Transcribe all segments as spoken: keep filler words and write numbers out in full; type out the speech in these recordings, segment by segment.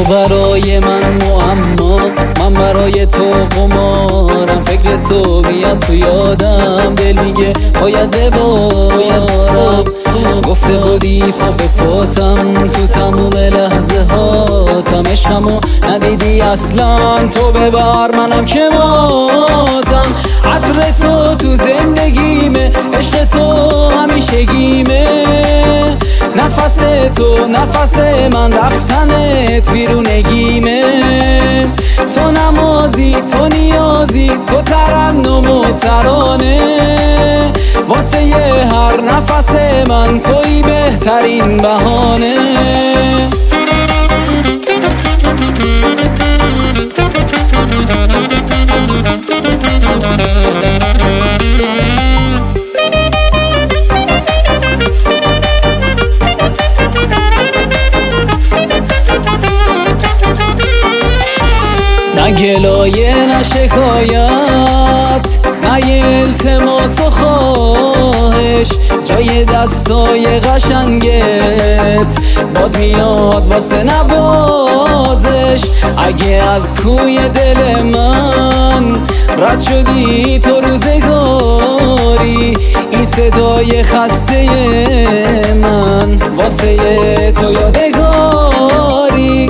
برای من معما، من برای تو قمارم. فکر تو میاد تو یادم، دل میگه باید ببارم. گفته بودی پا به پاتم تو تموم لحظه هاتم. عشقمو ندیدی اصلا، تو ببر منم که ماتم. عطر تو تو زندگیمه، عشق تو همیشگیمه. نفس تو نفس من، رفتنت بیرونگیمه. تو نمازی تو نیازی، تو ترنم و ترانه. واسه یه هر نفس من توی بهترین بهانه. نه گلایه نه شکایت، نه یه التماس و خواهش. جای دستای قشنگت باد میاد واسه نوازش. اگه از کوی دل من رد شدی تو روزگاری، این صدای خسته من واسه تو یادگاری.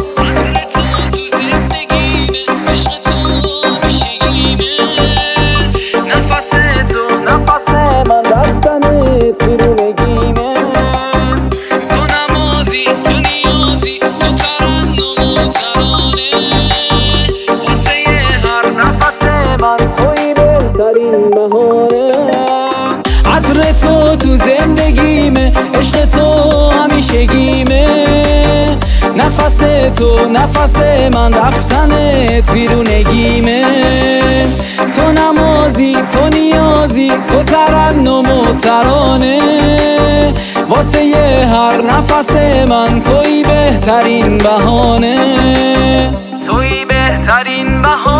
عطر تو تو زندگیمه، عشق تو همیشگیمه. نفس تو نفس من، رفتنت بیرونگیمه. تو نمازی تو نیازی، تو ترنم و ترانه. واسه یه هر نفس من توی بهترین بهانه، توی بهترین بهانه.